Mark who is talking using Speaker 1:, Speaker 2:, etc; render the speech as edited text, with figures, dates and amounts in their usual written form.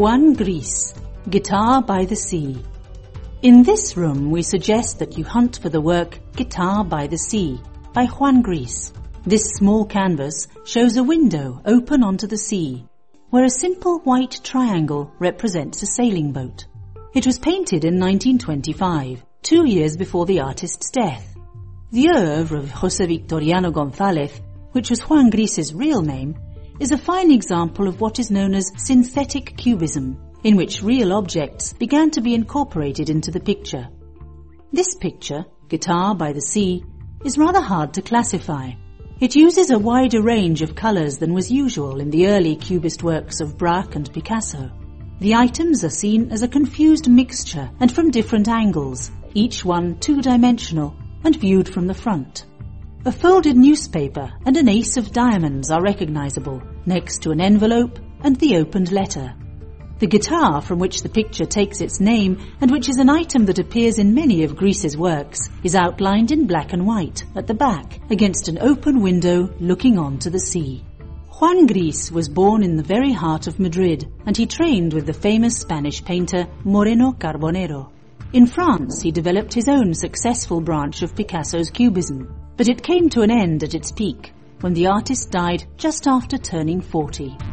Speaker 1: Juan Gris, Guitar by the Sea. In this room we suggest that you hunt for the work Guitar by the Sea by Juan Gris. This small canvas shows a window open onto the sea, where a simple white triangle represents a sailing boat. It was painted in 1925, 2 years before the artist's death. The oeuvre of José Victoriano González, which was Juan Gris's real name, is a fine example of what is known as synthetic cubism, in which real objects began to be incorporated into the picture. This picture, Guitar by the Sea, is rather hard to classify. It uses a wider range of colours than was usual in the early cubist works of Braque and Picasso. The items are seen as a confused mixture and from different angles, each one two-dimensional and viewed from the front. A folded newspaper and an ace of diamonds are recognizable, next to an envelope and the opened letter. The guitar from which the picture takes its name, and which is an item that appears in many of Gris's works, is outlined in black and white at the back against an open window looking on to the sea. Juan Gris was born in the very heart of Madrid, and he trained with the famous Spanish painter Moreno Carbonero. In France, he developed his own successful branch of Picasso's Cubism, but it came to an end at its peak when the artist died just after turning 40.